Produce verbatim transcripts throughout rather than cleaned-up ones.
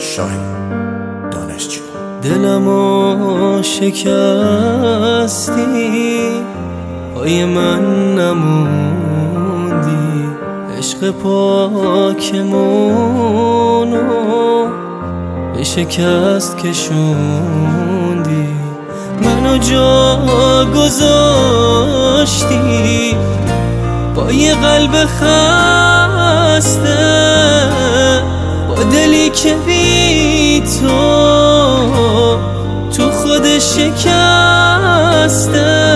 شاهین دانشجو. دلمو شکستی، پای من نموندی، عشق پاکمونو به شکست کشوندی، منو جا گذاشتی با یه قلب خسته، با دلی که بی تو تو خودش شکسته.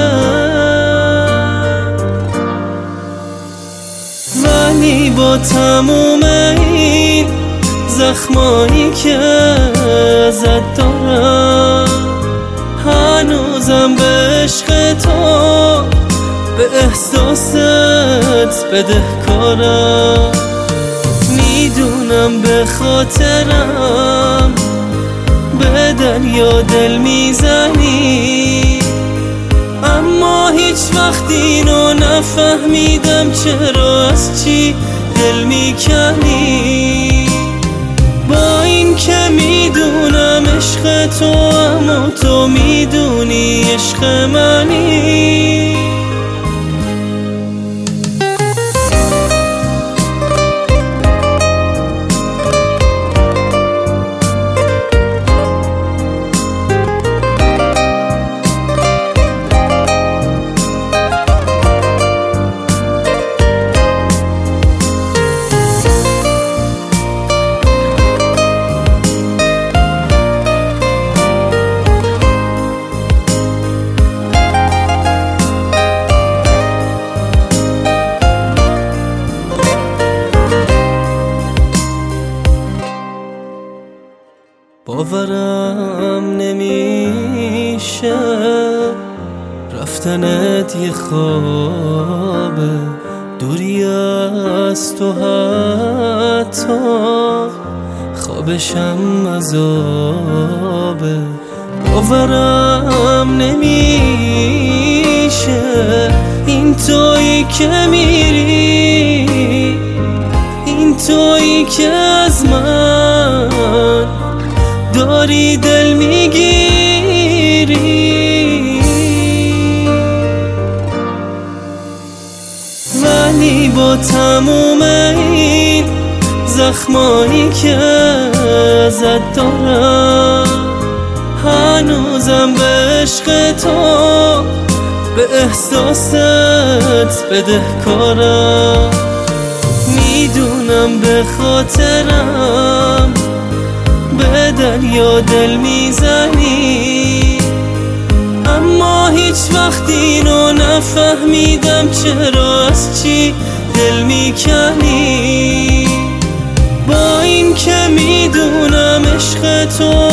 ولی با تموم این زخمایی که زد دارم، هنوزم به عشق تو به احساست بدهکارم. میدونم به خاطرم به دریا دل میزنی، اما هیچ وقت اینو نفهمیدم چرا از چی دل میکنی. با این که میدونم عشق تو، اما تو میدونی عشق منی. باورم نمیشه رفتنت یه خوابه، دوری از تو حتی خوابشم عذابه. باورم نمیشه این تویی که میری، این تویی که از من داری دل میگیری. ولی با تموم این زخمایی که زد دارم، هنوزم به عشق تو به احساست بدهکارم. میدونم به خاطرم به دریا دل میزنی، اما هیچ وقت اینو نفهمیدم چرا از چی دل میکنی. با این که میدونم عشق تو،